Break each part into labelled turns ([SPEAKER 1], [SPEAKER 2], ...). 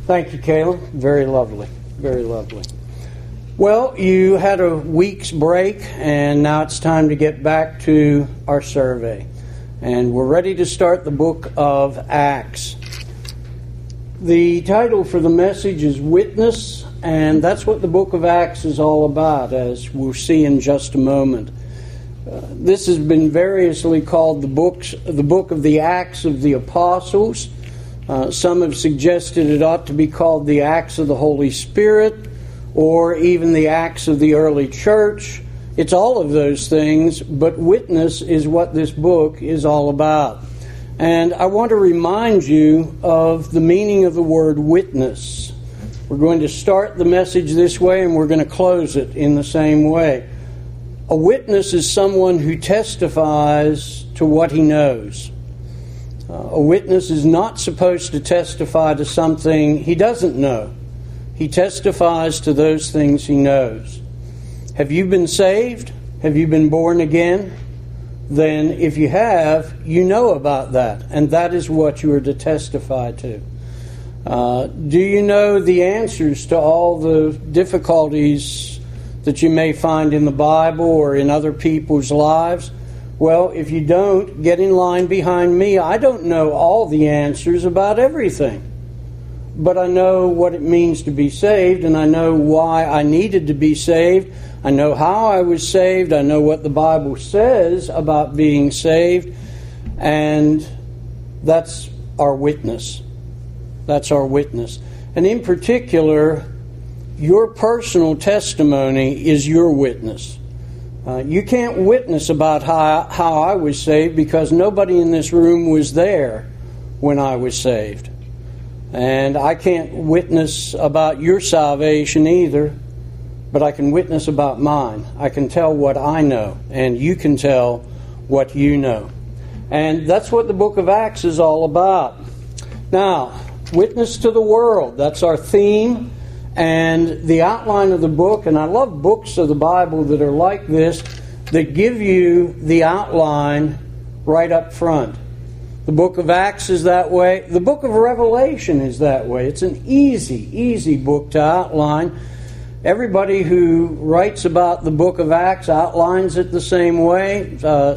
[SPEAKER 1] Thank you, Kayla. Very lovely. Very lovely. Well, you had a week's break, and now it's time to get back to our survey. And we're ready to start the book of Acts. The title for the message is Witness, and that's what the book of Acts is all about, as we'll see in just a moment. This has been variously called the book of the Acts of the Apostles. Some have suggested it ought to be called the Acts of the Holy Spirit, or even the Acts of the early church. It's all of those things, but witness is what this book is all about. And I want to remind you of the meaning of the word witness. We're going to start the message this way, and we're going to close it in the same way. A witness is someone who testifies to what he knows. A witness is not supposed to testify to something he doesn't know. He testifies to those things he knows. Have you been saved? Have you been born again? Then if you have, you know about that, and that is what you are to testify to. Do you know the answers to all the difficulties that you may find in the Bible or in other people's lives? Well, if you don't, get in line behind me. I don't know all the answers about everything, but I know what it means to be saved, and I know why I needed to be saved. I know how I was saved. I know what the Bible says about being saved, and that's our witness. That's our witness. And in particular, your personal testimony is your witness. You can't witness about how I was saved because nobody in this room was there when I was saved. And I can't witness about your salvation either, but I can witness about mine. I can tell what I know, and you can tell what you know. And that's what the book of Acts is all about. Now, witness to the world, that's our theme. And the outline of the book, and I love books of the Bible that are like this, that give you the outline right up front. The book of Acts is that way. The book of Revelation is that way. It's an easy book to outline. Everybody who writes about the book of Acts outlines it the same way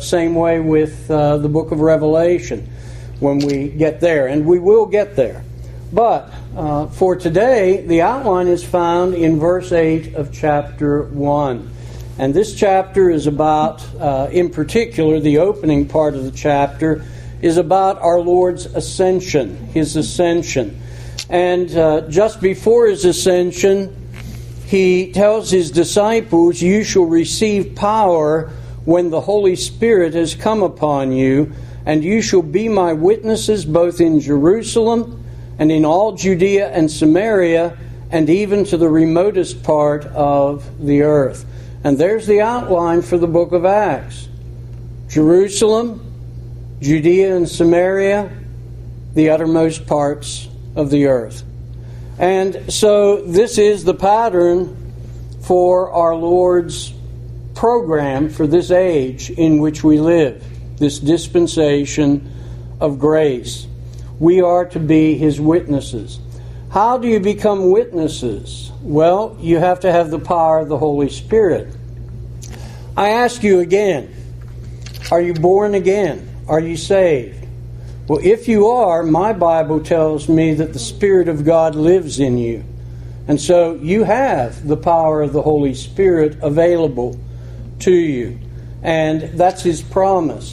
[SPEAKER 1] with the book of Revelation when we get there. And we will get there. But for today, the outline is found in verse 8 of chapter 1. And this chapter is about, in particular, the opening part of the chapter is about our Lord's ascension, His ascension. And just before His ascension, He tells His disciples, "You shall receive power when the Holy Spirit has come upon you, and you shall be my witnesses both in Jerusalem and in all Judea and Samaria, and even to the remotest part of the earth." And there's the outline for the book of Acts. Jerusalem, Judea and Samaria, the uttermost parts of the earth. And so this is the pattern for our Lord's program for this age in which we live, this dispensation of grace. We are to be His witnesses. How do you become witnesses? Well, you have to have the power of the Holy Spirit. I ask you again, are you born again? Are you saved? Well, if you are, my Bible tells me that the Spirit of God lives in you. And so you have the power of the Holy Spirit available to you. And that's His promise.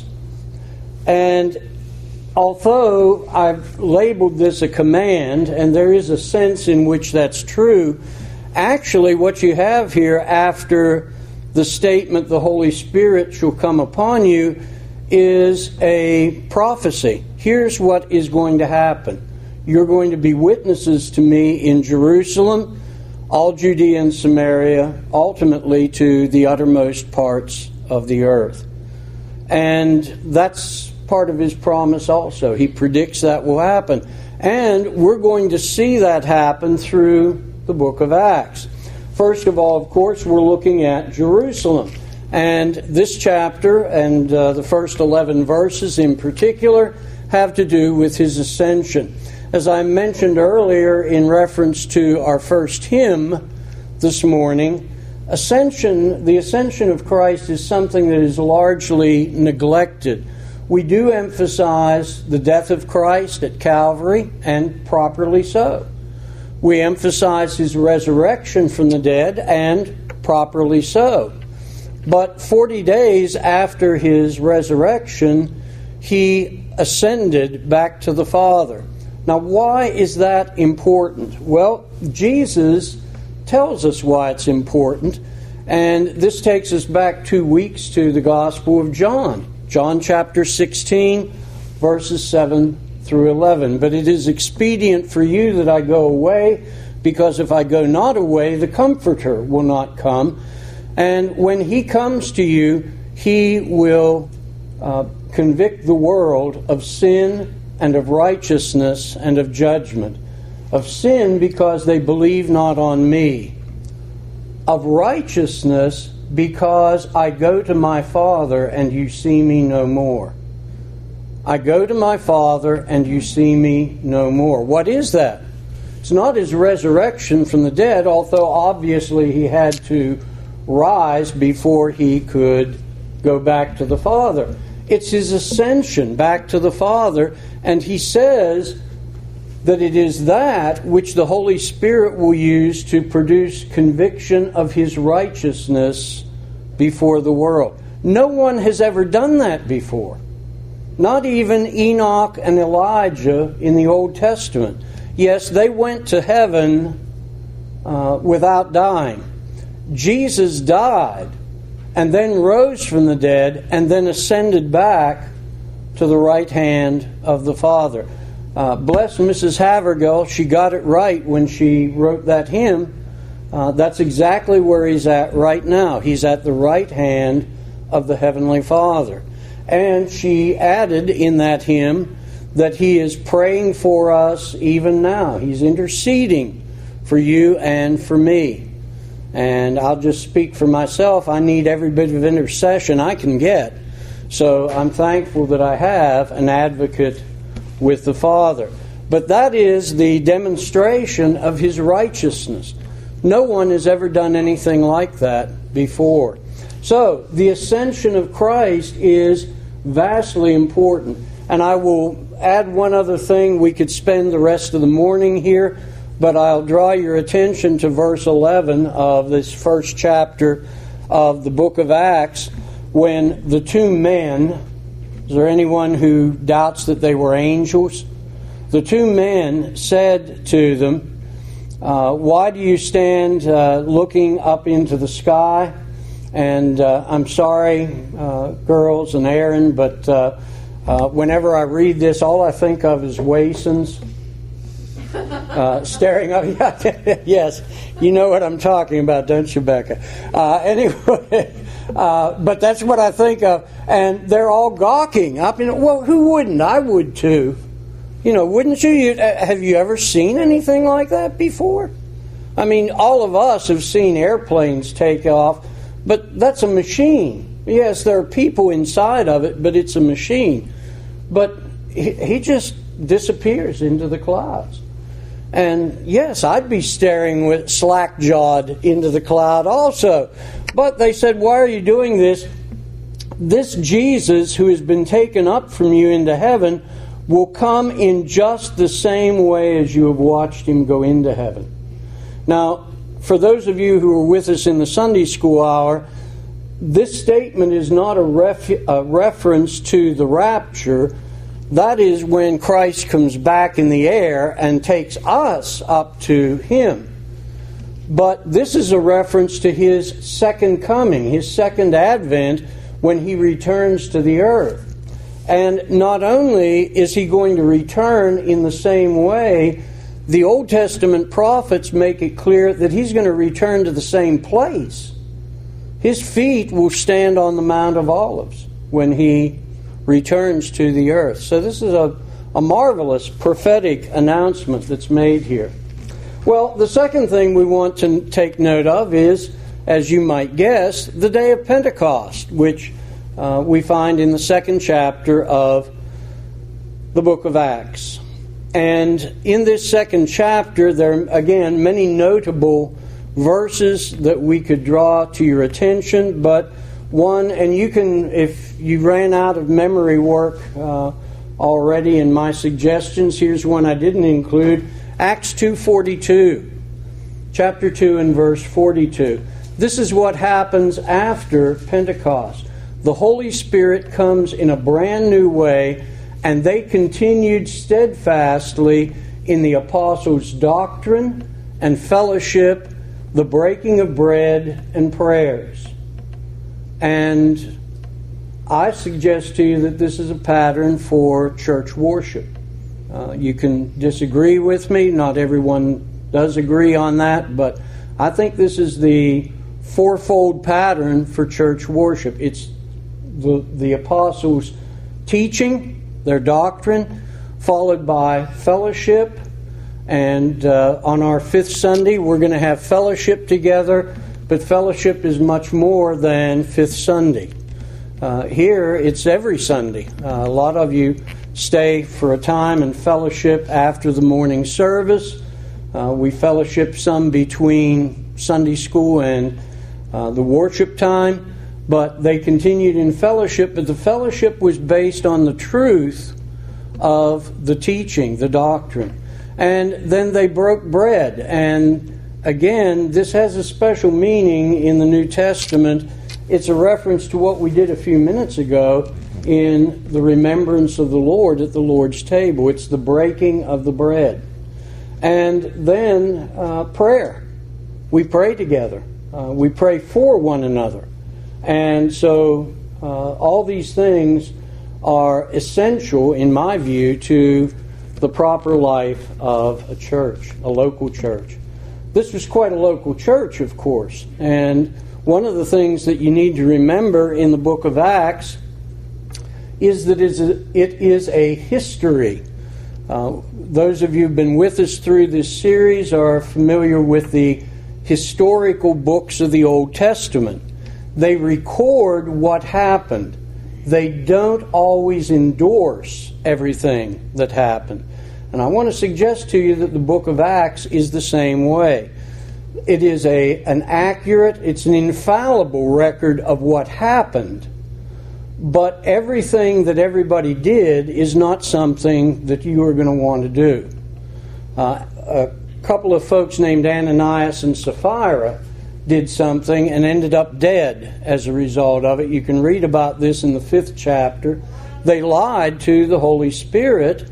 [SPEAKER 1] And although I've labeled this a command, and there is a sense in which that's true, actually what you have here after the statement, "The Holy Spirit shall come upon you," is a prophecy. Here's what is going to happen. You're going to be witnesses to me in Jerusalem, all Judea and Samaria, ultimately to the uttermost parts of the earth. And that's part of His promise also. He predicts that will happen. And we're going to see that happen through the book of Acts. First of all, of course, we're looking at Jerusalem. And this chapter and the first 11 verses in particular have to do with His ascension. As I mentioned earlier in reference to our first hymn this morning, the ascension of Christ is something that is largely neglected. We do emphasize the death of Christ at Calvary, and properly so. We emphasize his resurrection from the dead, and properly so. But 40 days after his resurrection, he ascended back to the Father. Now, why is that important? Well, Jesus tells us why it's important, and this takes us back 2 weeks to the Gospel of John. John chapter 16, verses 7 through 11. But it is expedient for you that I go away, because if I go not away, the Comforter will not come. And when he comes to you, he will convict the world of sin and of righteousness and of judgment. Of sin, because they believe not on me. Of righteousness, because I go to my Father and you see me no more. I go to my Father and you see me no more. What is that? It's not his resurrection from the dead, although obviously he had to rise before he could go back to the Father. It's his ascension back to the Father, and he says that it is that which the Holy Spirit will use to produce conviction of his righteousness before the world. No one has ever done that before. Not even Enoch and Elijah in the Old Testament. Yes, they went to heaven without dying. Jesus died and then rose from the dead and then ascended back to the right hand of the Father. Bless Mrs. Havergal, she got it right when she wrote that hymn. That's exactly where he's at right now. He's at the right hand of the Heavenly Father. And she added in that hymn that he is praying for us even now. He's interceding for you and for me. And I'll just speak for myself. I need every bit of intercession I can get. So I'm thankful that I have an advocate with the Father. But that is the demonstration of his righteousness. No one has ever done anything like that before. So, the ascension of Christ is vastly important. And I will add one other thing. We could spend the rest of the morning here, but I'll draw your attention to verse 11 of this first chapter of the book of Acts, when the two men, is there anyone who doubts that they were angels? The two men said to them, why do you stand looking up into the sky? And I'm sorry, girls and Aaron, but whenever I read this, all I think of is Wasons staring up. Yes, you know what I'm talking about, don't you, Becca? Anyway, but that's what I think of. And they're all gawking. Well, who wouldn't? I would too. Wouldn't you? Have you ever seen anything like that before? I mean, all of us have seen airplanes take off, but that's a machine. Yes, there are people inside of it, but it's a machine. But he just disappears into the clouds. And yes, I'd be staring with slack-jawed into the cloud also. But they said, why are you doing this? This Jesus who has been taken up from you into heaven will come in just the same way as you have watched him go into heaven. Now, for those of you who were with us in the Sunday school hour, this statement is not a reference to the rapture. That is when Christ comes back in the air and takes us up to him. But this is a reference to his second coming, his second advent, when he returns to the earth. And not only is he going to return in the same way, the Old Testament prophets make it clear that he's going to return to the same place. His feet will stand on the Mount of Olives when he returns to the earth. So this is a marvelous prophetic announcement that's made here. Well, the second thing we want to take note of is, as you might guess, the day of Pentecost, which we find in the second chapter of the book of Acts. And in this second chapter, there are, again, many notable verses that we could draw to your attention, but one, and you can, if you ran out of memory work already in my suggestions, here's one I didn't include, Acts 2:42, chapter 2 and verse 42. This is what happens after Pentecost. The Holy Spirit comes in a brand new way, and they continued steadfastly in the apostles' doctrine and fellowship, the breaking of bread and prayers. And I suggest to you that this is a pattern for church worship. You can disagree with me. Not everyone does agree on that, but I think this is the fourfold pattern for church worship. It's the apostles' teaching, their doctrine, followed by fellowship. And on our fifth Sunday, we're going to have fellowship together, but fellowship is much more than fifth Sunday. Here, it's every Sunday. A lot of you stay for a time and fellowship after the morning service. We fellowship some between Sunday school and the worship time, but they continued in fellowship, but the fellowship was based on the truth of the teaching, the doctrine. And then they broke bread. And again, this has a special meaning in the New Testament. It's a reference to what we did a few minutes ago in the remembrance of the Lord at the Lord's table. It's the breaking of the bread. And then prayer. We pray together. We pray for one another. And so all these things are essential, in my view, to the proper life of a church, a local church. This was quite a local church, of course. And one of the things that you need to remember in the book of Acts is that it is a history. Those of you who have been with us through this series are familiar with the historical books of the Old Testament. They record what happened. They don't always endorse everything that happened. And I want to suggest to you that the book of Acts is the same way. It is an accurate, it's an infallible record of what happened. But everything that everybody did is not something that you are going to want to do. A couple of folks named Ananias and Sapphira did something and ended up dead as a result of it. You can read about this in the 5th chapter. They lied to the Holy Spirit,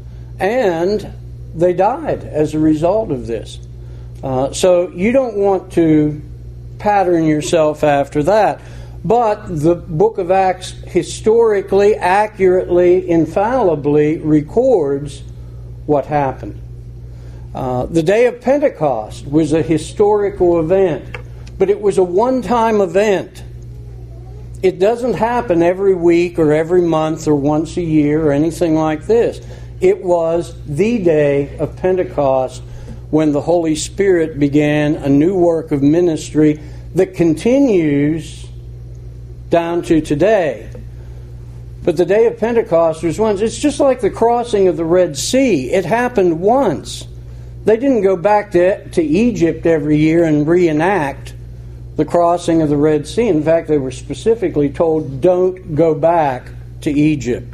[SPEAKER 1] and they died as a result of this. So you don't want to pattern yourself after that. But the book of Acts historically, accurately, infallibly records what happened. The day of Pentecost was a historical event, but it was a one-time event. It doesn't happen every week or every month or once a year or anything like this. It was the day of Pentecost when the Holy Spirit began a new work of ministry that continues down to today. But the day of Pentecost was once. It's just like the crossing of the Red Sea. It happened once. They didn't go back to Egypt every year and reenact the crossing of the Red Sea. In fact, they were specifically told, don't go back to Egypt.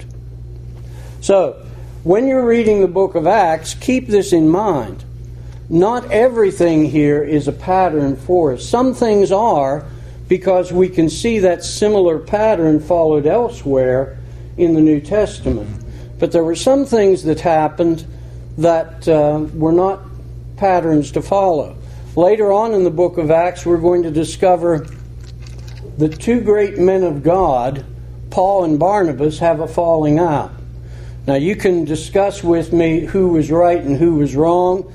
[SPEAKER 1] So, when you're reading the book of Acts, keep this in mind. Not everything here is a pattern for us. Some things are, because we can see that similar pattern followed elsewhere in the New Testament. But there were some things that happened that were not patterns to follow. Later on in the book of Acts, we're going to discover the two great men of God, Paul and Barnabas, have a falling out. Now, you can discuss with me who was right and who was wrong.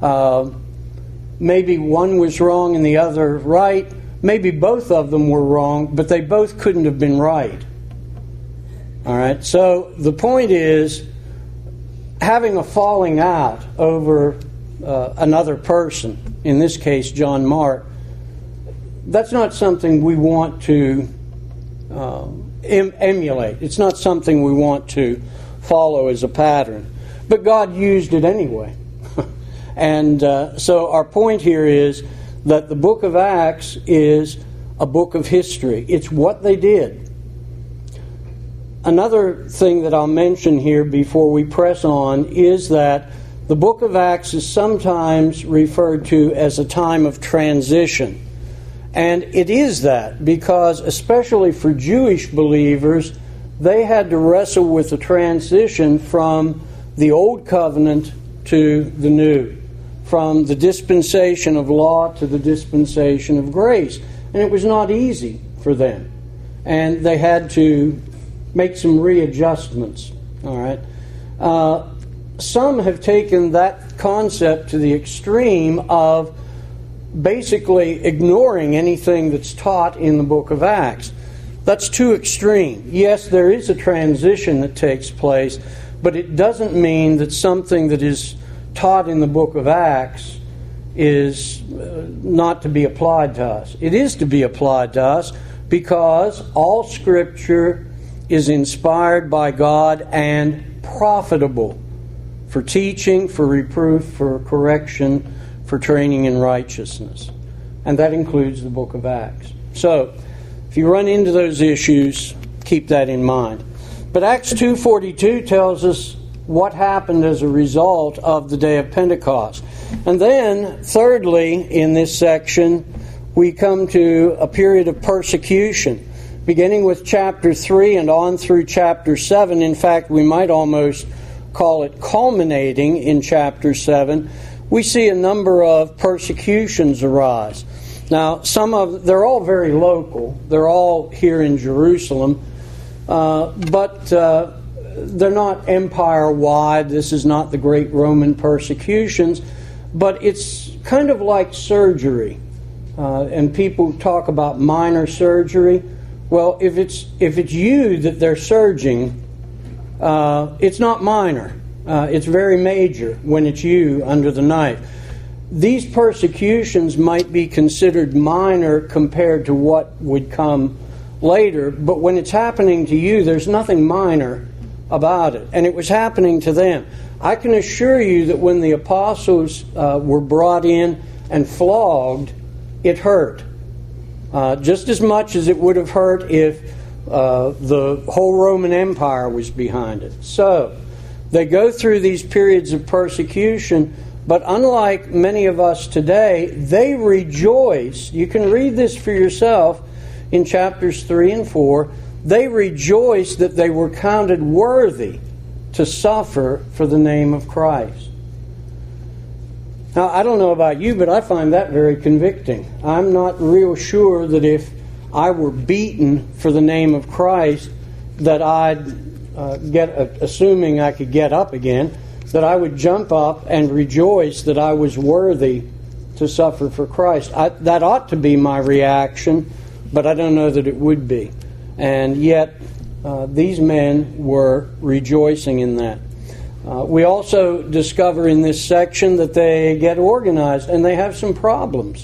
[SPEAKER 1] Maybe one was wrong and the other right. Maybe both of them were wrong, but they both couldn't have been right. All right, so the point is, having a falling out over another person, in this case John Mark, that's not something we want to emulate. It's not something we want to follow as a pattern. But God used it anyway. And so our point here is that the book of Acts is a book of history. It's what they did. Another thing that I'll mention here before we press on is that the book of Acts is sometimes referred to as a time of transition. And it is that because, especially for Jewish believers, they had to wrestle with the transition from the Old Covenant to the New, from the dispensation of law to the dispensation of grace. And it was not easy for them. And they had to make some readjustments. All right. Some have taken that concept to the extreme of basically ignoring anything that's taught in the book of Acts. That's too extreme. Yes, there is a transition that takes place, but it doesn't mean that something that is taught in the book of Acts is not to be applied to us. It is to be applied to us because all Scripture is inspired by God and profitable for teaching, for reproof, for correction, for training in righteousness. And that includes the book of Acts. So, if you run into those issues, keep that in mind. But Acts 2:42 tells us what happened as a result of the day of Pentecost. And then, thirdly, in this section, we come to a period of persecution, beginning with chapter 3 and on through chapter 7. In fact, we might almost call it culminating in chapter 7. We see a number of persecutions arise. Now, they're all very local. They're all here in Jerusalem. But they're not empire-wide. This is not the great Roman persecutions. But it's kind of like surgery. And people talk about minor surgery. Well, if it's you that they're surging, it's not minor. It's very major when it's you under the knife. These persecutions might be considered minor compared to what would come later, but when it's happening to you, there's nothing minor about it. And it was happening to them. I can assure you that when the apostles were brought in and flogged, it hurt. Just as much as it would have hurt if the whole Roman Empire was behind it. So, they go through these periods of persecution, but unlike many of us today, they rejoice. You can read this for yourself in chapters 3 and 4. They rejoice that they were counted worthy to suffer for the name of Christ. Now, I don't know about you, but I find that very convicting. I'm not real sure that if I were beaten for the name of Christ, that I'd assuming I could get up again, that I would jump up and rejoice that I was worthy to suffer for Christ. That ought to be my reaction, but I don't know that it would be. And yet, these men were rejoicing in that. We also discover in this section that they get organized and they have some problems.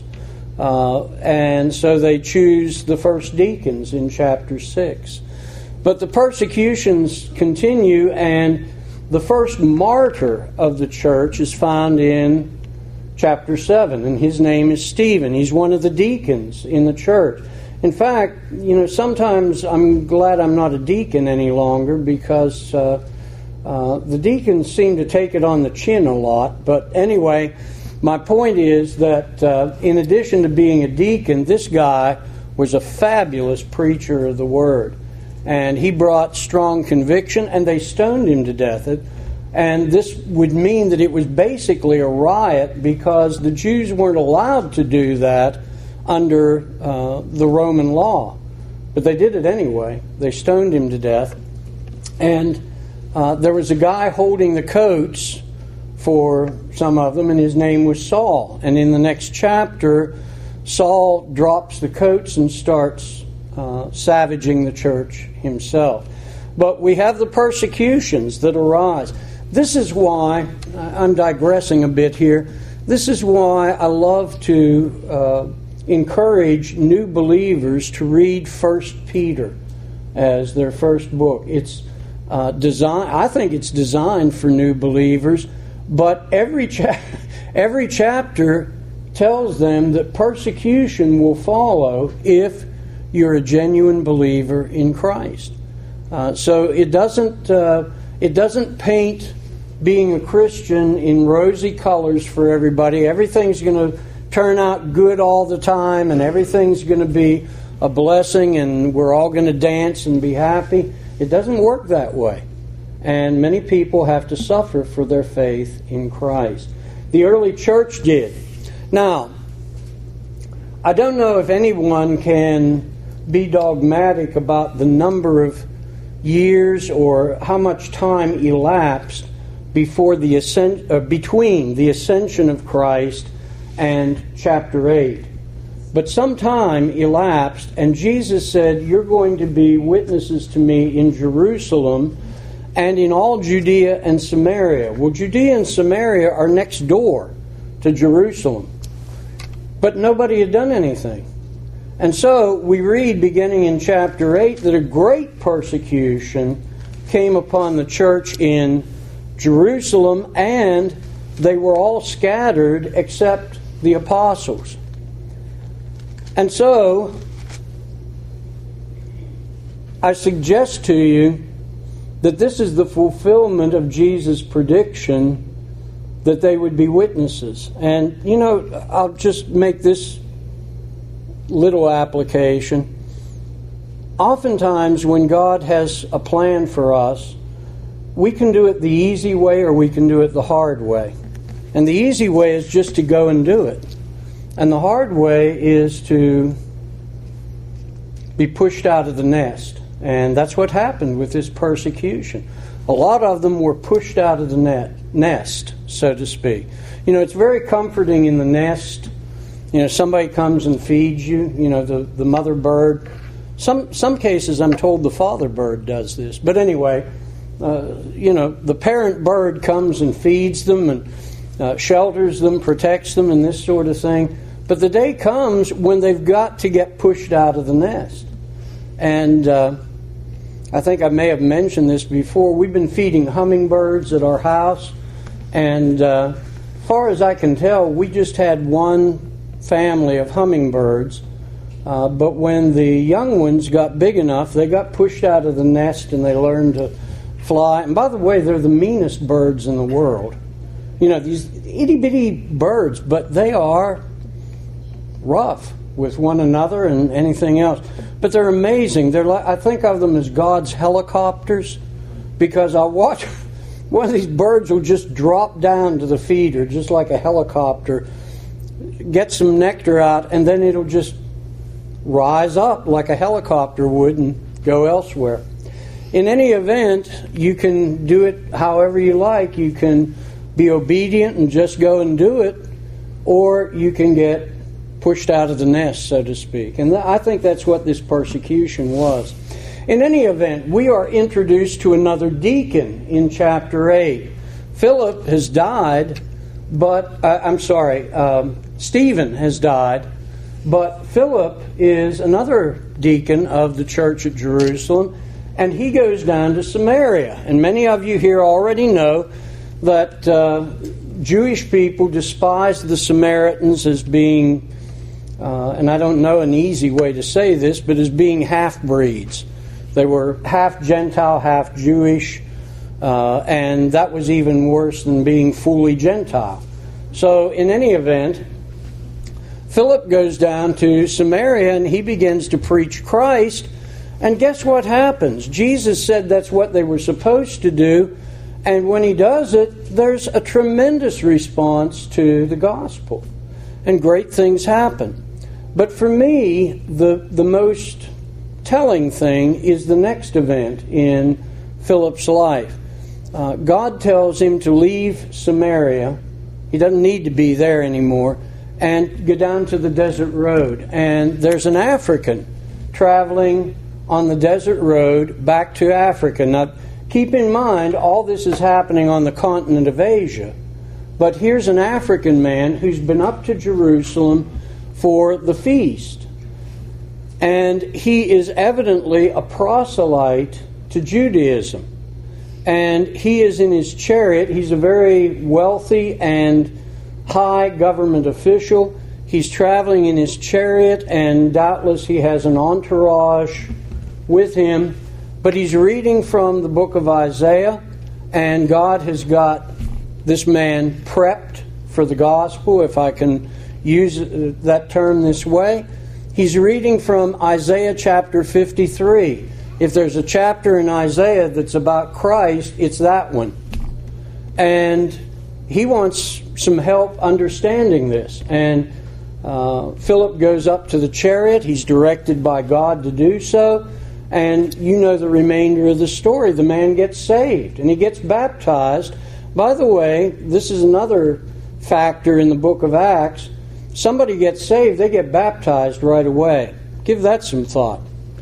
[SPEAKER 1] And so they choose the first deacons in chapter 6. But the persecutions continue, and the first martyr of the church is found in chapter 7, and his name is Stephen. He's one of the deacons in the church. In fact, sometimes I'm glad I'm not a deacon any longer because the deacons seem to take it on the chin a lot. But anyway, my point is that in addition to being a deacon, this guy was a fabulous preacher of the Word. And he brought strong conviction, and they stoned him to death. And this would mean that it was basically a riot because the Jews weren't allowed to do that under the Roman law. But they did it anyway. They stoned him to death. And there was a guy holding the coats for some of them, and his name was Saul. And in the next chapter, Saul drops the coats and starts savaging the church himself. But we have the persecutions that arise. This is why, I'm digressing a bit here, this is why I love to encourage new believers to read 1 Peter as their first book. It's I think it's designed for new believers, but every chapter tells them that persecution will follow if you're a genuine believer in Christ. So it doesn't paint being a Christian in rosy colors for everybody. Everything's going to turn out good all the time, and everything's going to be a blessing, and we're all going to dance and be happy. It doesn't work that way. And many people have to suffer for their faith in Christ. The early church did. Now, I don't know if anyone can be dogmatic about the number of years or how much time elapsed between the ascension of Christ and chapter 8. But some time elapsed, and Jesus said, "You're going to be witnesses to me in Jerusalem and in all Judea and Samaria." Well, Judea and Samaria are next door to Jerusalem. But nobody had done anything. And so we read, beginning in chapter 8, that a great persecution came upon the church in Jerusalem, and they were all scattered except the apostles. And so I suggest to you that this is the fulfillment of Jesus' prediction that they would be witnesses. And, I'll just make this little application. Oftentimes when God has a plan for us, we can do it the easy way or we can do it the hard way. And the easy way is just to go and do it. And the hard way is to be pushed out of the nest. And that's what happened with this persecution. A lot of them were pushed out of the nest, so to speak. It's very comforting in the nest. Somebody comes and feeds you, the mother bird. Some cases I'm told the father bird does this. But anyway, the parent bird comes and feeds them and shelters them, protects them, and this sort of thing. But the day comes when they've got to get pushed out of the nest. And I think I may have mentioned this before. We've been feeding hummingbirds at our house. And as far as I can tell, we just had one family of hummingbirds. But when the young ones got big enough, they got pushed out of the nest and they learned to fly. And by the way, they're the meanest birds in the world. These itty-bitty birds, but they are rough with one another and anything else. But they're amazing. I think of them as God's helicopters, because I'll watch one of these birds will just drop down to the feeder, just like a helicopter, get some nectar out, and then it'll just rise up like a helicopter would and go elsewhere. In any event, you can do it however you like. You can be obedient and just go and do it, or you can get pushed out of the nest, so to speak. And I think that's what this persecution was. In any event, we are introduced to another deacon in chapter 8. Philip has died, but Stephen has died, but Philip is another deacon of the church at Jerusalem, and he goes down to Samaria. And many of you here already know that Jewish people despised the Samaritans as being, and I don't know an easy way to say this, but as being half-breeds. They were half Gentile, half Jewish, and that was even worse than being fully Gentile. So in any event, Philip goes down to Samaria and he begins to preach Christ. And guess what happens? Jesus said that's what they were supposed to do. And when he does it, there's a tremendous response to the gospel. And great things happen. But for me, the most telling thing is the next event in Philip's life. God tells him to leave Samaria. He doesn't need to be there anymore. And go down to the desert road. And there's an African traveling on the desert road back to Africa. Now, keep in mind, all this is happening on the continent of Asia. But here's an African man who's been up to Jerusalem for the feast. And he is evidently a proselyte to Judaism. and he is in his chariot. He's a very wealthy and high government official. He's traveling in his chariot, and doubtless he has an entourage with him. But he's reading from the book of Isaiah, and God has got this man prepped for the gospel, if I can use that term this way. He's reading from Isaiah chapter 53. If there's a chapter in Isaiah that's about Christ, it's that one. And he wants some help understanding this. And Philip goes up to the chariot. He's directed by God to do so. And you know the remainder of the story. The man gets saved and he gets baptized. By the way, this is another factor in the book of Acts. Somebody gets saved, they get baptized right away. Give that some thought.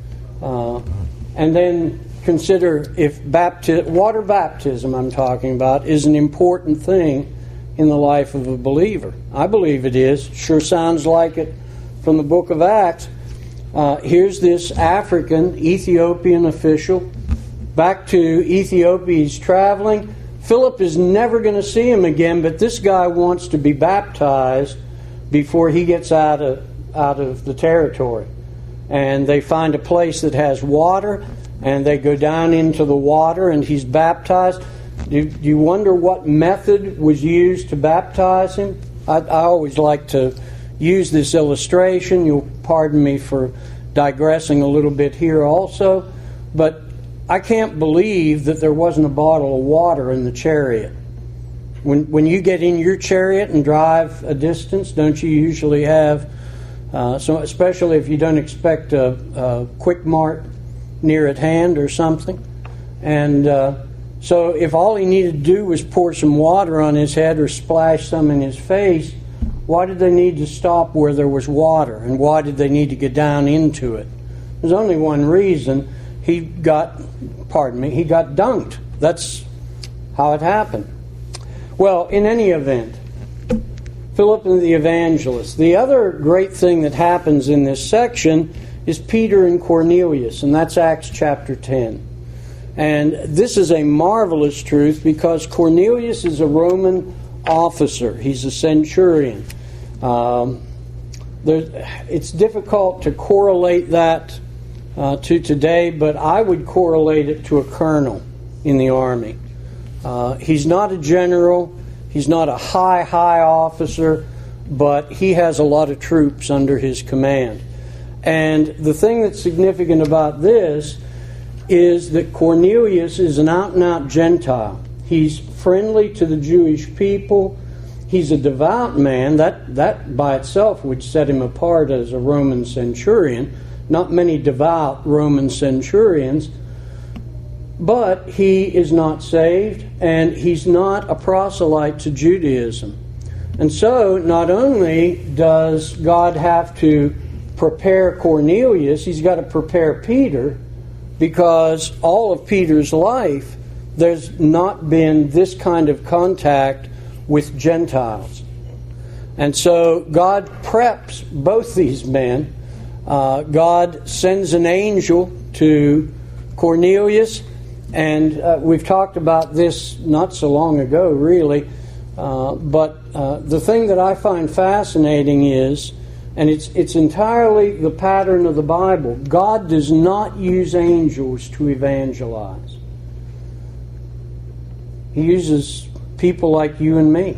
[SPEAKER 1] And then consider if water baptism I'm talking about is an important thing in the life of a believer. I believe it is. Sure sounds like it from the book of Acts. Here's this African, Ethiopian official. Back to Ethiopia, he's traveling. Philip is never going to see him again, but this guy wants to be baptized before he gets out of the territory. And they find a place that has water, and they go down into the water, and he's baptized. Do you wonder what method was used to baptize him? I always like to use this illustration. You'll pardon me for digressing a little bit here also, but I can't believe that there wasn't a bottle of water in the chariot. When you get in your chariot and drive a distance, don't you usually have, so especially if you don't expect a Quick Mart near at hand or something? And so if all he needed to do was pour some water on his head or splash some in his face, why did they need to stop where there was water? And why did they need to get down into it? There's only one reason. He got dunked. That's how it happened. Well, in any event, Philip and the evangelist. The other great thing that happens in this section is Peter and Cornelius, and that's Acts chapter 10. And this is a marvelous truth because Cornelius is a Roman officer. He's a centurion. It's difficult to correlate that to today, but I would correlate it to a colonel in the army. He's not a general. He's not a high officer, but he has a lot of troops under his command. And the thing that's significant about this is that Cornelius is an out-and-out Gentile. He's friendly to the Jewish people. He's a devout man. That by itself would set him apart as a Roman centurion. Not many devout Roman centurions. But he is not saved, and he's not a proselyte to Judaism. And so, not only does God have to prepare Cornelius, he's got to prepare Peter, because all of Peter's life, there's not been this kind of contact with Gentiles. And so, God preps both these men. God sends an angel to Cornelius. And we've talked about this not so long ago, really. But the thing that I find fascinating is, and it's entirely the pattern of the Bible, God does not use angels to evangelize. He uses people like you and me.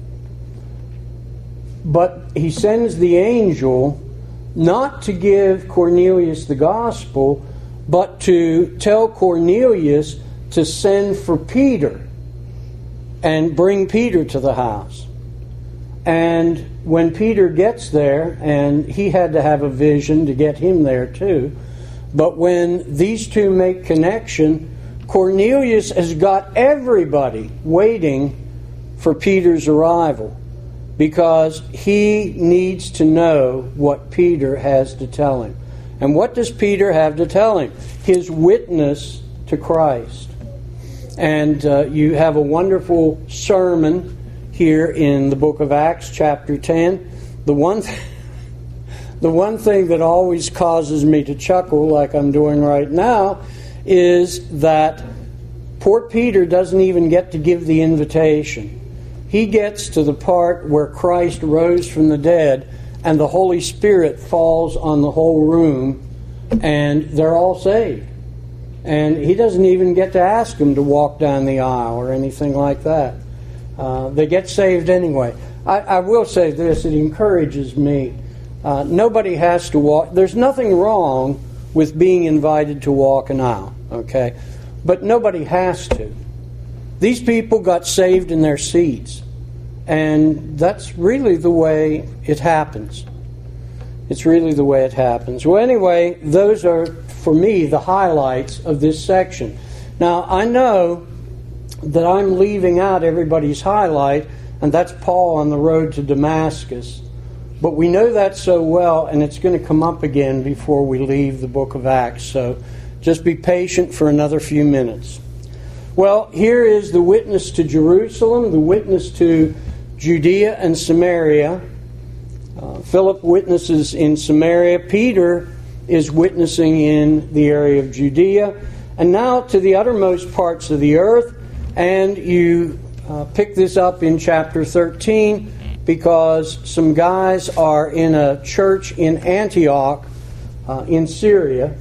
[SPEAKER 1] But He sends the angel not to give Cornelius the gospel, but to tell Cornelius to send for Peter and bring Peter to the house. And when Peter gets there, and he had to have a vision to get him there too, but when these two make connection, Cornelius has got everybody waiting for Peter's arrival because he needs to know what Peter has to tell him. And what does Peter have to tell him? His witness to Christ. And you have a wonderful sermon here in the book of Acts, chapter 10. The one thing that always causes me to chuckle, like I'm doing right now, is that poor Peter doesn't even get to give the invitation. He gets to the part where Christ rose from the dead and the Holy Spirit falls on the whole room and they're all saved. And he doesn't even get to ask them to walk down the aisle or anything like that. They get saved anyway. I will say this, it encourages me. Nobody has to walk. There's nothing wrong with being invited to walk an aisle, okay? But nobody has to. These people got saved in their seats. And that's really the way it happens. It's really the way it happens. Well, anyway, those are, for me, the highlights of this section. Now, I know that I'm leaving out everybody's highlight, and that's Paul on the road to Damascus. But we know that so well, and it's going to come up again before we leave the book of Acts. So just be patient for another few minutes. Well, here is the witness to Jerusalem, the witness to Judea and Samaria. Philip witnesses in Samaria. Peter is witnessing in the area of Judea. And now to the uttermost parts of the earth. And you pick this up in chapter 13 because some guys are in a church in Antioch in Syria.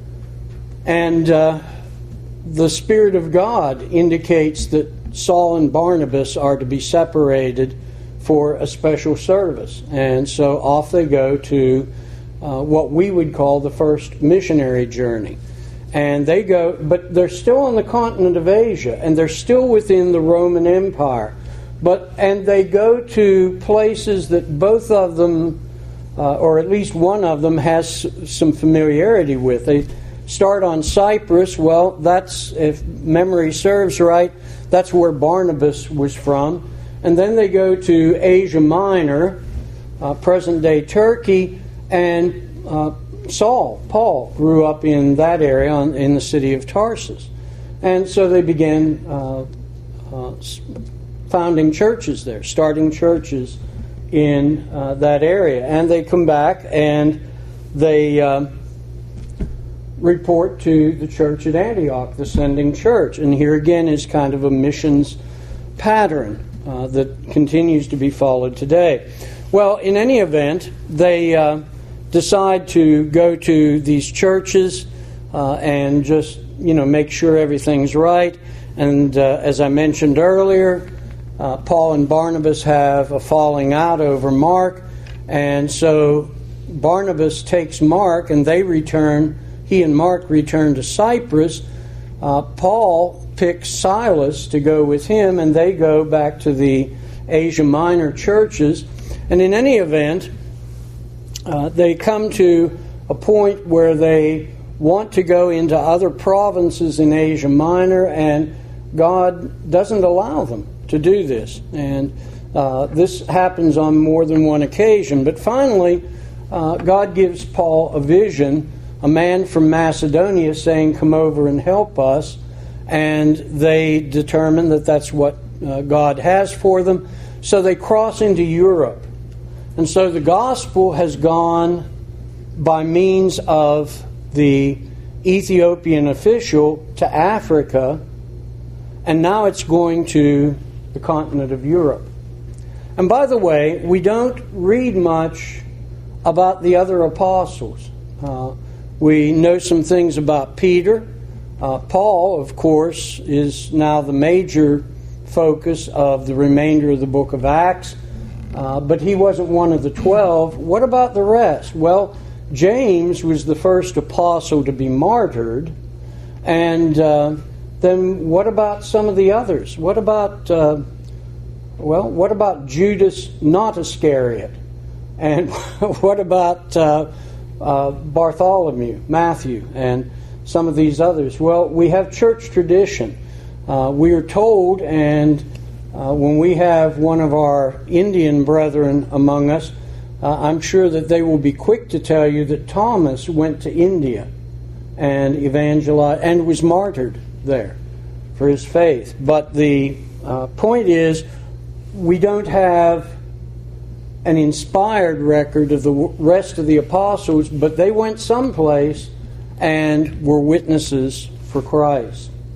[SPEAKER 1] And the Spirit of God indicates that Saul and Barnabas are to be separated for a special service. And so off they go to what we would call the first missionary journey. And they go, but they're still on the continent of Asia, and they're still within the Roman Empire. And they go to places that both of them, or at least one of them, has some familiarity with. They start on Cyprus. Well, that's, if memory serves right, that's where Barnabas was from. And then they go to Asia Minor, present-day Turkey, and Paul, grew up in that area in the city of Tarsus. And so they began founding churches there, starting churches in that area. And they come back and they report to the church at Antioch, the sending church. And here again is kind of a missions pattern that continues to be followed today. Well, in any event, they decide to go to these churches and just, make sure everything's right. And as I mentioned earlier, Paul and Barnabas have a falling out over Mark. And so Barnabas takes Mark and he and Mark return to Cyprus. Paul picks Silas to go with him, and they go back to the Asia Minor churches. And in any event, they come to a point where they want to go into other provinces in Asia Minor, and God doesn't allow them to do this. And this happens on more than one occasion. But finally, God gives Paul a vision, a man from Macedonia saying, "Come over and help us." And they determine that that's what God has for them. So they cross into Europe. And so the gospel has gone by means of the Ethiopian official to Africa, and now it's going to the continent of Europe. And by the way, we don't read much about the other apostles. We know some things about Peter. Paul, of course, is now the major focus of the remainder of the book of Acts, but he wasn't one of the 12. What about the rest? Well, James was the first apostle to be martyred, and then what about some of the others? What about Judas, not Iscariot? And what about Bartholomew, Matthew, and some of these others? Well, we have church tradition. We are told, and when we have one of our Indian brethren among us, I'm sure that they will be quick to tell you that Thomas went to India and evangelized and was martyred there for his faith. But the point is, we don't have an inspired record of the rest of the apostles, but they went someplace and were witnesses for Christ.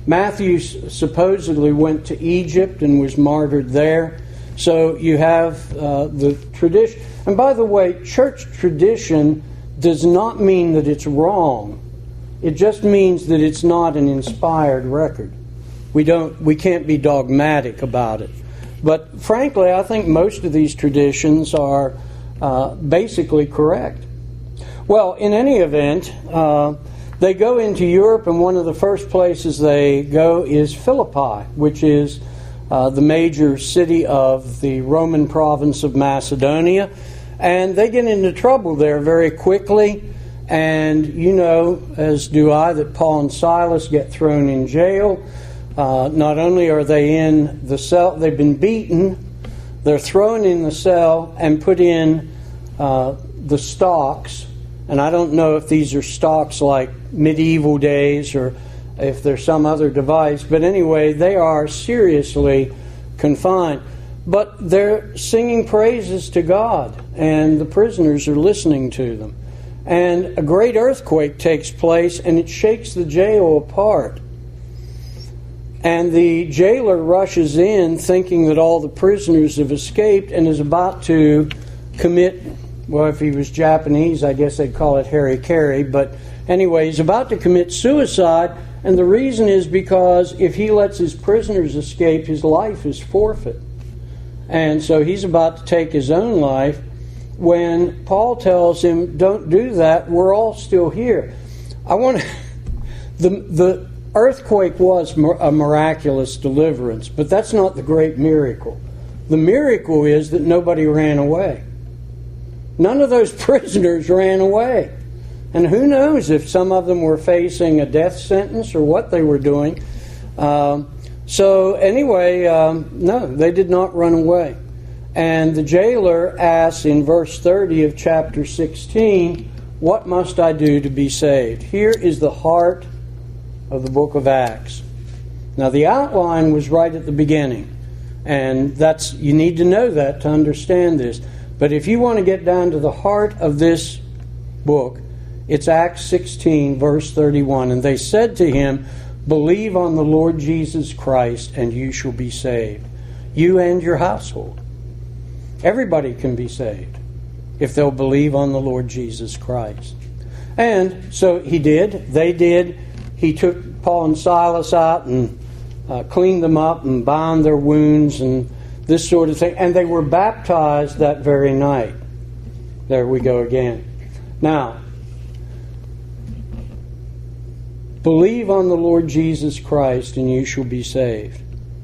[SPEAKER 1] Matthew supposedly went to Egypt and was martyred there. So you have the tradition. And by the way, church tradition does not mean that it's wrong. It just means that it's not an inspired record. We can't be dogmatic about it. But frankly, I think most of these traditions are basically correct. Well, in any event, they go into Europe, and one of the first places they go is Philippi, which is the major city of the Roman province of Macedonia. And they get into trouble there very quickly. And you know, as do I, that Paul and Silas get thrown in jail. Not only are they in the cell, they've been beaten, they're thrown in the cell and put in the stocks. And I don't know if these are stocks like medieval days or if there's some other device. But anyway, they are seriously confined. But they're singing praises to God, and the prisoners are listening to them. And a great earthquake takes place, and it shakes the jail apart. And the jailer rushes in thinking that all the prisoners have escaped and is about to commit, well, if he was Japanese, I guess they'd call it harikari. But anyway, he's about to commit suicide, and the reason is because if he lets his prisoners escape, his life is forfeit. And so he's about to take his own life when Paul tells him, don't do that, we're all still here. The earthquake was a miraculous deliverance, but that's not the great miracle. The miracle is that nobody ran away. None of those prisoners ran away. And who knows if some of them were facing a death sentence or what they were doing. So anyway, no, they did not run away. And the jailer asks in verse 30 of chapter 16, what must I do to be saved? Here is the heart of the book of Acts. Now the outline was right at the beginning. And you need to know that to understand this. But if you want to get down to the heart of this book, it's Acts 16, verse 31. And they said to him, believe on the Lord Jesus Christ, and you shall be saved. You and your household. Everybody can be saved if they'll believe on the Lord Jesus Christ. And so he did. They did. He took Paul and Silas out and cleaned them up and bound their wounds and this sort of thing. And they were baptized that very night. There we go again. Now, believe on the Lord Jesus Christ and you shall be saved.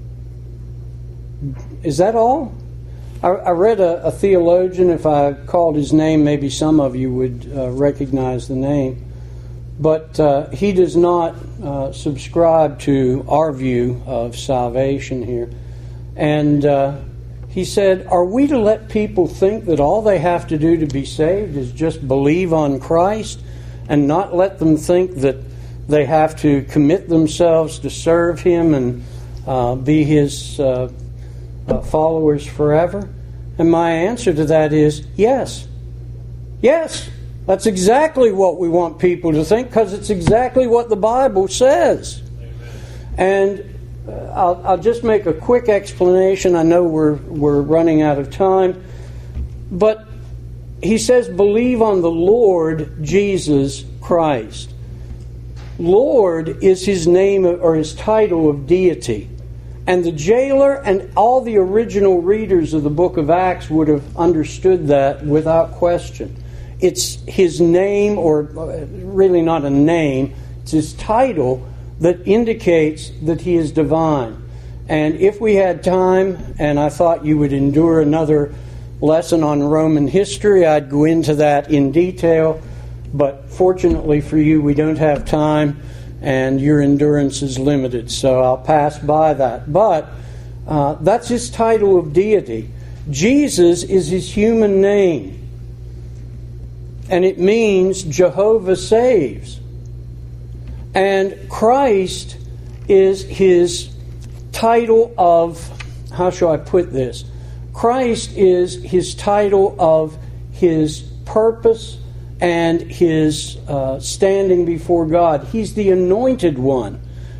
[SPEAKER 1] Is that all? I read a theologian. If I called his name, maybe some of you would recognize the name. But he does not subscribe to our view of salvation here. And he said, are we to let people think that all they have to do to be saved is just believe on Christ and not let them think that they have to commit themselves to serve Him and be His followers forever? And my answer to that is yes. Yes, that's exactly what we want people to think, because it's exactly what the Bible says. Amen. And I'll just make a quick explanation. I know we're running out of time. But he says, believe on the Lord Jesus Christ. Lord is his name or his title of deity. And the jailer and all the original readers of the book of Acts would have understood that without question. It's his name, or really not a name, it's his title that indicates that he is divine. And if we had time, and I thought you would endure another lesson on Roman history, I'd go into that in detail. But fortunately for you, we don't have time, and your endurance is limited, so I'll pass by that. But that's his title of deity. Jesus is his human name, and it means Jehovah saves. And Christ is his title of, how shall I put this? Christ is his title of his purpose and his standing before God. He's the anointed one.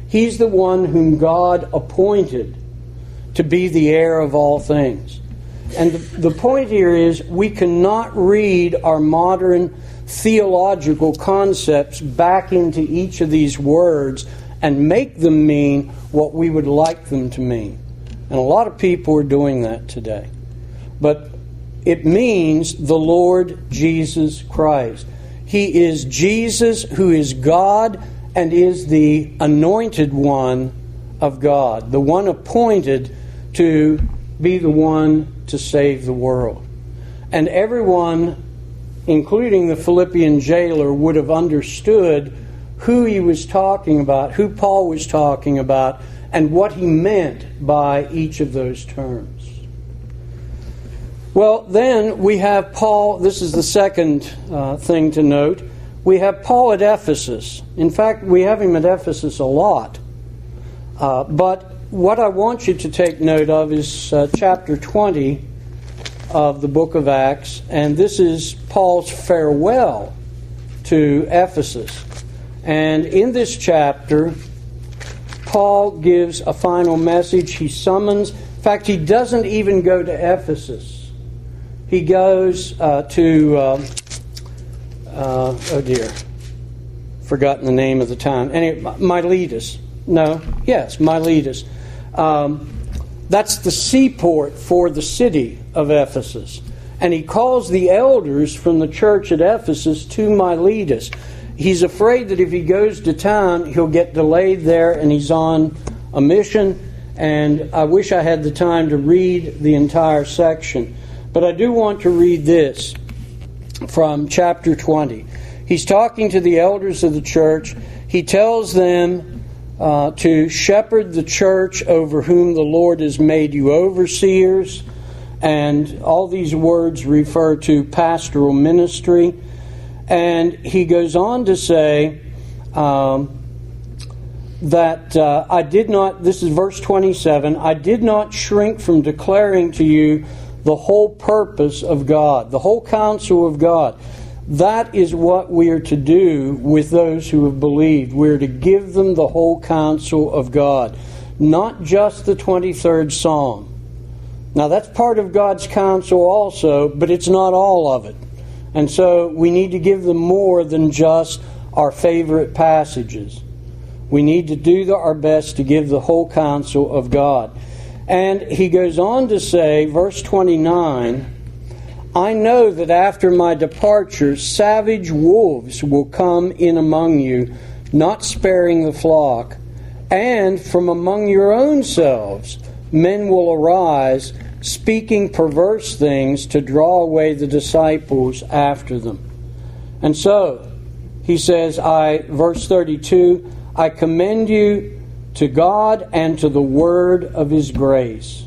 [SPEAKER 1] He's the one whom God appointed to be the heir of all things. And the point here is we cannot read our modern theological concepts back into each of these words and make them mean what we would like them to mean. And a lot of people are doing that today. But it means the Lord Jesus Christ. He is Jesus who is God and is the anointed one of God, the one appointed to be the one to save the world. And everyone, including the Philippian jailer, would have understood who he was talking about, who Paul was talking about, and what he meant by each of those terms. Well, then we have Paul. This is the second thing to note. We have Paul at Ephesus. In fact, we have him at Ephesus a lot. But what I want you to take note of is chapter 20 of the book of Acts. And this is Paul's farewell to Ephesus. And in this chapter, Paul gives a final message. He summons. In fact, he doesn't even go to Ephesus. He goes forgotten the name of the town. Miletus. Miletus. That's the seaport for the city of Ephesus. And he calls the elders from the church at Ephesus to Miletus. He's afraid that if he goes to town, he'll get delayed there, and he's on a mission. And I wish I had the time to read the entire section. But I do want to read this from chapter 20. He's talking to the elders of the church. He tells them to shepherd the church over whom the Lord has made you overseers. And all these words refer to pastoral ministry. And he goes on to say that I did not, this is verse 27, I did not shrink from declaring to you the whole purpose of God, the whole counsel of God. That is what we are to do with those who have believed. We are to give them the whole counsel of God, not just the 23rd Psalm. Now that's part of God's counsel also, but it's not all of it. And so we need to give them more than just our favorite passages. We need to do our best to give the whole counsel of God. And he goes on to say, verse 29, I know that after my departure, savage wolves will come in among you, not sparing the flock. And from among your own selves, men will arise, speaking perverse things to draw away the disciples after them. And so, he says, verse 32, I commend you to God and to the word of His grace.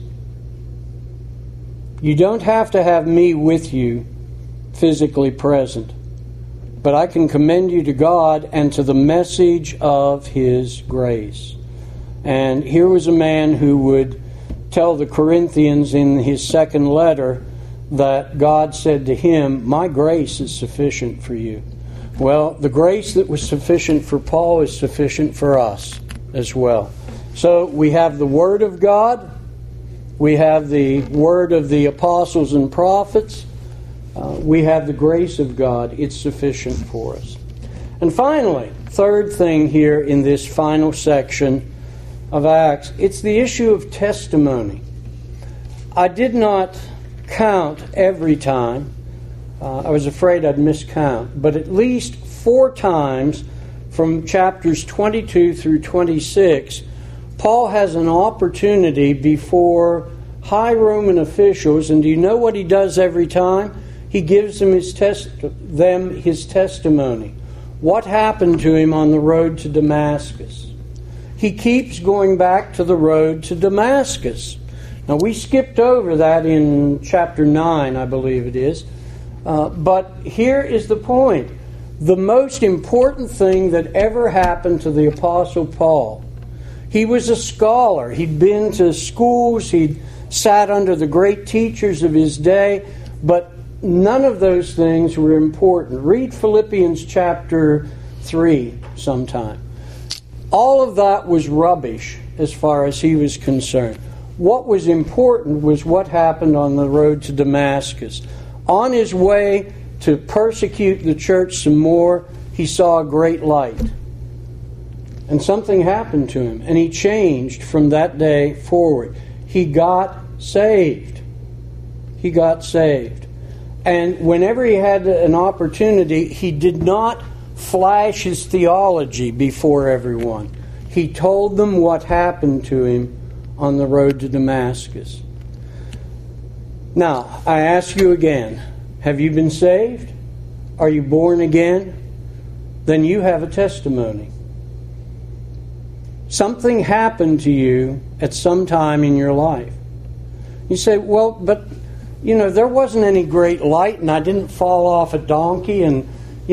[SPEAKER 1] You don't have to have me with you physically present, but I can commend you to God and to the message of His grace. And here was a man who would tell the Corinthians in his second letter that God said to him, my grace is sufficient for you. Well, the grace that was sufficient for Paul is sufficient for us as well. So we have the Word of God, we have the Word of the apostles and prophets, we have the grace of God. It's sufficient for us. And finally, third thing here in this final section of Acts, it's the issue of testimony. I did not count every time. I was afraid I'd miscount, but at least 4 times from chapters 22 through 26, Paul has an opportunity before high Roman officials, and do you know what he does every time? He gives them his testimony. What happened to him on the road to Damascus? He keeps going back to the road to Damascus. Now, we skipped over that in chapter 9, I believe it is. But here is the point. The most important thing that ever happened to the Apostle Paul. He was a scholar. He'd been to schools. He'd sat under the great teachers of his day. But none of those things were important. Read Philippians chapter 3 sometime. All of that was rubbish as far as he was concerned. What was important was what happened on the road to Damascus. On his way to persecute the church some more, he saw a great light. And something happened to him, and he changed from that day forward. He got saved. He got saved. And whenever he had an opportunity, he did not flash his theology before everyone. He told them what happened to him on the road to Damascus. Now, I ask you again, have you been saved? Are you born again? Then you have a testimony. Something happened to you at some time in your life. You say, well, but, there wasn't any great light, and I didn't fall off a donkey, and,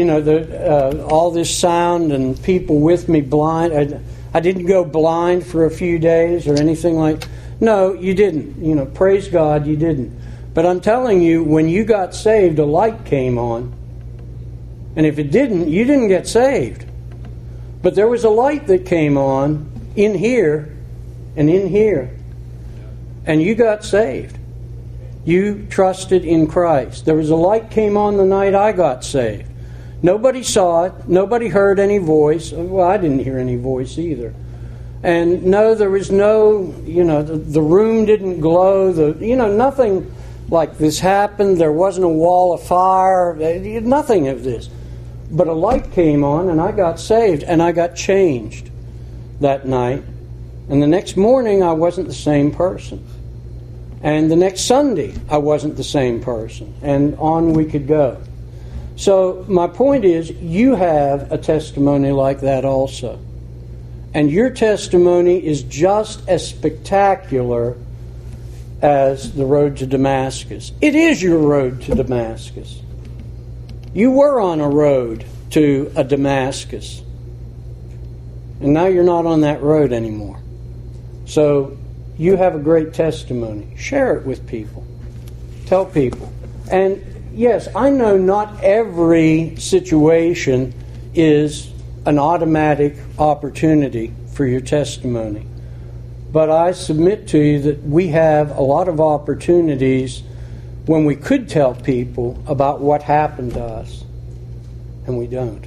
[SPEAKER 1] all this sound and people with me blind. I didn't go blind for a few days or anything like that. No, you didn't. Praise God, you didn't. But I'm telling you, when you got saved, a light came on. And if it didn't, you didn't get saved. But there was a light that came on in here and in here. And you got saved. You trusted in Christ. There was a light came on the night I got saved. Nobody saw it. Nobody heard any voice. Well, I didn't hear any voice either. And no, there was no, the room didn't glow. Nothing like this happened. There wasn't a wall of fire. Nothing of this. But a light came on and I got saved and I got changed that night. And the next morning I wasn't the same person. And the next Sunday I wasn't the same person. And on we could go. So my point is, you have a testimony like that also. And your testimony is just as spectacular as the road to Damascus. It is your road to Damascus. You were on a road to a Damascus. And now you're not on that road anymore. So you have a great testimony. Share it with people. Tell people. And yes, I know not every situation is an automatic opportunity for your testimony. But I submit to you that we have a lot of opportunities when we could tell people about what happened to us, and we don't.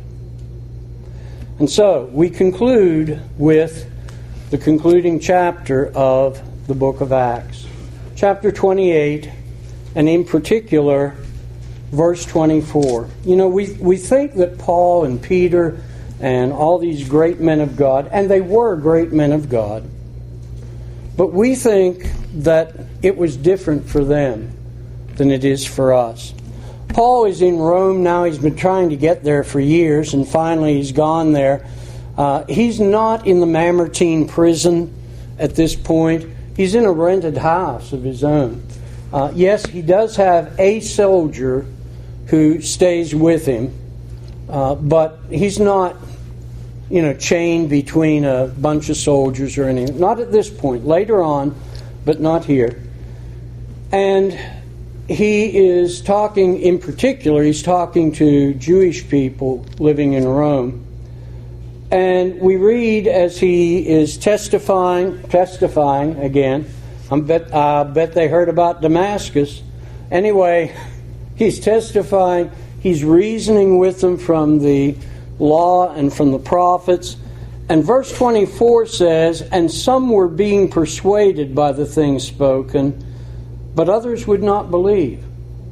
[SPEAKER 1] And so, we conclude with the concluding chapter of the book of Acts. Chapter 28, and in particular, verse 24. We think that Paul and Peter and all these great men of God, and they were great men of God, but we think that it was different for them than it is for us. Paul is in Rome now. He's been trying to get there for years, and finally he's gone there. He's not in the Mamertine prison at this point. He's in a rented house of his own. Yes, he does have a soldier who stays with him, but he's not, chained between a bunch of soldiers or anything. Not at this point. Later on, but not here. And he is talking, in particular, he's talking to Jewish people living in Rome. And we read as he is testifying again. I bet they heard about Damascus. Anyway, he's testifying. He's reasoning with them from the law and from the prophets. And verse 24 says, "And some were being persuaded by the things spoken, but others would not believe."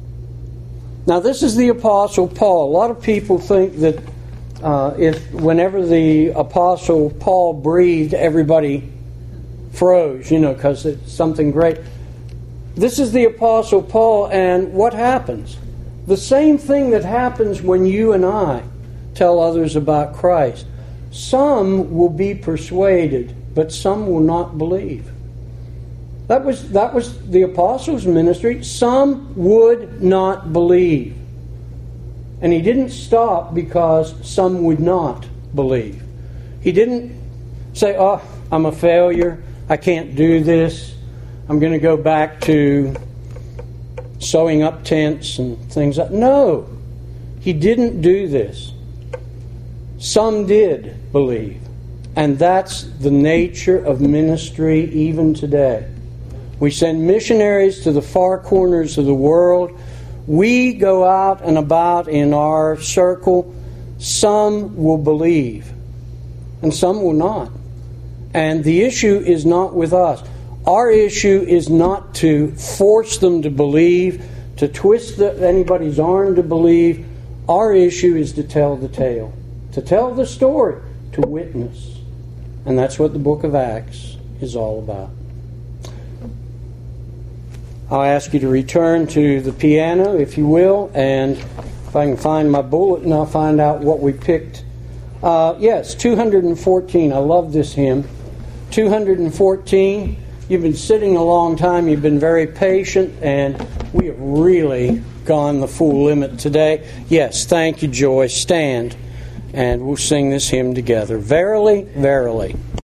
[SPEAKER 1] Now this is the Apostle Paul. A lot of people think that whenever the Apostle Paul breathed, everybody froze, because it's something great. This is the Apostle Paul, and what happens? The same thing that happens when you and I tell others about Christ. Some will be persuaded, but some will not believe. That was the apostles' ministry. Some would not believe. And he didn't stop because some would not believe. He didn't say, "Oh, I'm a failure. I can't do this. I'm going to go back to sewing up tents and things like that." No, he didn't do this. Some did believe. And that's the nature of ministry even today. We send missionaries to the far corners of the world. We go out and about in our circle. Some will believe, and some will not. And the issue is not with us. Our issue is not to force them to believe, to twist anybody's arm to believe. Our issue is to tell the tale, to tell the story, to witness. And that's what the book of Acts is all about. I'll ask you to return to the piano, if you will, and if I can find my bulletin, I'll find out what we picked. Yes, 214. I love this hymn. 214. You've been sitting a long time. You've been very patient, and we have really gone the full limit today. Yes, thank you, Joy. Stand, and we'll sing this hymn together. Verily, verily.